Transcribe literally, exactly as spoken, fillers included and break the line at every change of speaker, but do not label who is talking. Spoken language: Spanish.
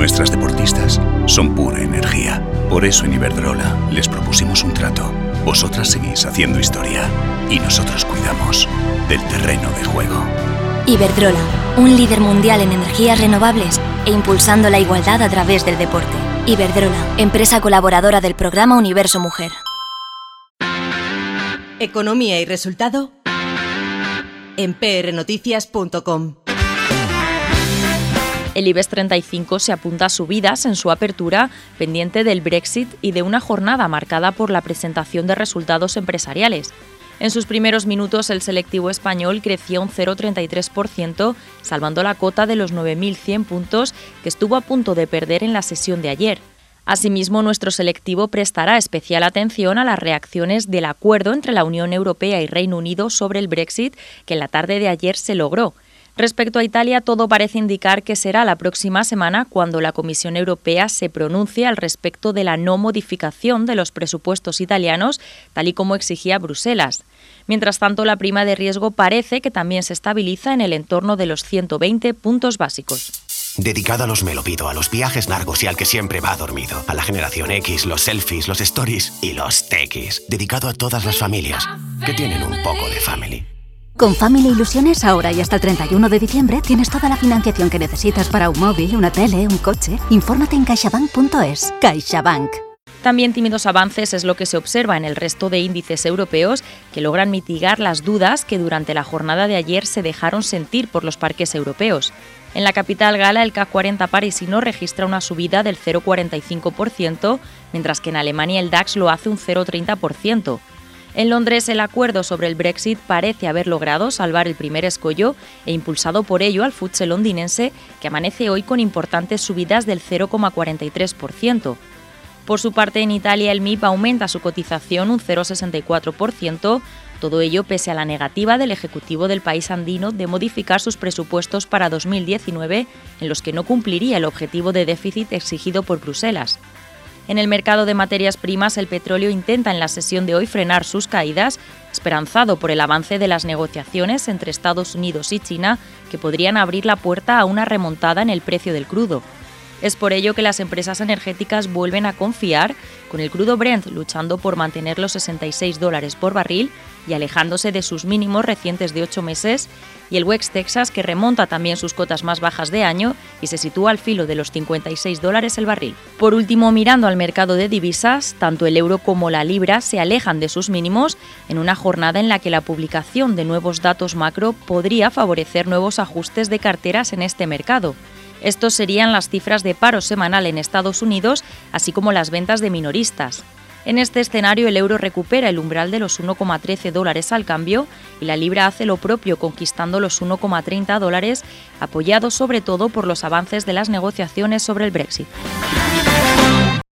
Nuestras deportistas son pura energía. Por eso en Iberdrola les propusimos un trato. Vosotras seguís haciendo historia y nosotros cuidamos del terreno de juego.
Iberdrola, un líder mundial en energías renovables e impulsando la igualdad a través del deporte. Iberdrola, empresa colaboradora del programa Universo Mujer.
Economía y resultado en p r noticias punto com.
El IBEX treinta y cinco se apunta a subidas en su apertura, pendiente del Brexit y de una jornada marcada por la presentación de resultados empresariales. En sus primeros minutos, el selectivo español creció un cero coma treinta y tres por ciento, salvando la cota de los nueve mil cien puntos que estuvo a punto de perder en la sesión de ayer. Asimismo, nuestro selectivo prestará especial atención a las reacciones del acuerdo entre la Unión Europea y Reino Unido sobre el Brexit, que en la tarde de ayer se logró. Respecto a Italia, todo parece indicar que será la próxima semana cuando la Comisión Europea se pronuncie al respecto de la no modificación de los presupuestos italianos, tal y como exigía Bruselas. Mientras tanto, la prima de riesgo parece que también se estabiliza en el entorno de los ciento veinte puntos básicos.
Dedicado a los me lo pido, a los viajes largos y al que siempre va dormido. A la generación X, los selfies, los stories y los tequis. Dedicado a todas las familias que tienen un poco de family.
Con Family Ilusiones, ahora y hasta el treinta y uno de diciembre, tienes toda la financiación que necesitas para un móvil, una tele, un coche. Infórmate en caixabank punto es. CaixaBank.
También tímidos avances es lo que se observa en el resto de índices europeos, que logran mitigar las dudas que durante la jornada de ayer se dejaron sentir por los parques europeos. En la capital gala, el C A C cuarenta parisino registra una subida del cero coma cuarenta y cinco por ciento, mientras que en Alemania el DAX lo hace un cero coma treinta por ciento. En Londres, el acuerdo sobre el Brexit parece haber logrado salvar el primer escollo e impulsado por ello al F T S E londinense, que amanece hoy con importantes subidas del cero coma cuarenta y tres por ciento. Por su parte, en Italia, el M I P aumenta su cotización un cero coma sesenta y cuatro por ciento, todo ello pese a la negativa del Ejecutivo del país andino de modificar sus presupuestos para dos mil diecinueve, en los que no cumpliría el objetivo de déficit exigido por Bruselas. En el mercado de materias primas, el petróleo intenta en la sesión de hoy frenar sus caídas, esperanzado por el avance de las negociaciones entre Estados Unidos y China, que podrían abrir la puerta a una remontada en el precio del crudo. Es por ello que las empresas energéticas vuelven a confiar, con el crudo Brent luchando por mantener los sesenta y seis dólares por barril y alejándose de sus mínimos recientes de ocho meses, y el West Texas, que remonta también sus cotas más bajas de año y se sitúa al filo de los cincuenta y seis dólares el barril. Por último, mirando al mercado de divisas, tanto el euro como la libra se alejan de sus mínimos en una jornada en la que la publicación de nuevos datos macro podría favorecer nuevos ajustes de carteras en este mercado. Estos serían las cifras de paro semanal en Estados Unidos, así como las ventas de minoristas. En este escenario, el euro recupera el umbral de los uno coma trece dólares al cambio y la libra hace lo propio, conquistando los uno coma treinta dólares, apoyado sobre todo por los avances de las negociaciones sobre el Brexit.